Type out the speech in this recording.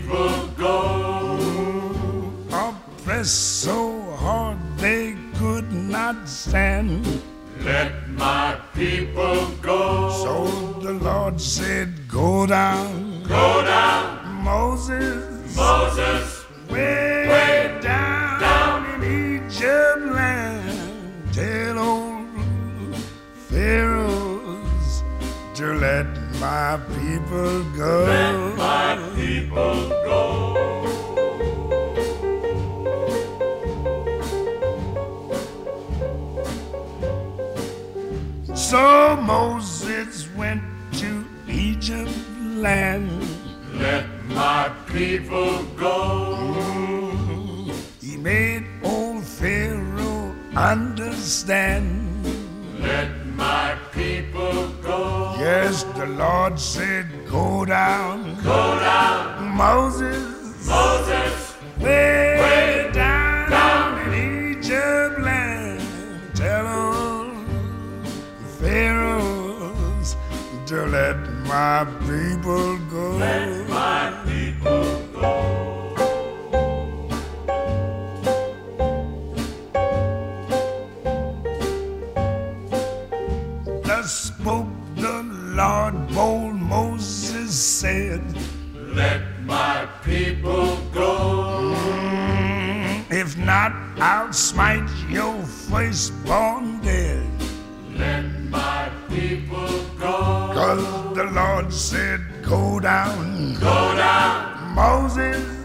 people go. Oppressed so hard they could not stand. Let my people go. So the Lord said, go down. Go down, Moses, Moses, way down in Egypt land. Tell old Pharaohs to let my people go. let my people go. So Moses went to Egypt land. Let my people go. He made old Pharaoh understand. Let my people go. Yes, the Lord said, go down. Go down, Moses, Moses, way down in Egypt land. Tell old Pharaohs to let my people go. let my people go. Thus spoke the Lord, bold Moses said, Let my people go. if not, I'll smite your firstborn dead. Let my people go. 'Cause the Lord said, go down. Go down, Moses,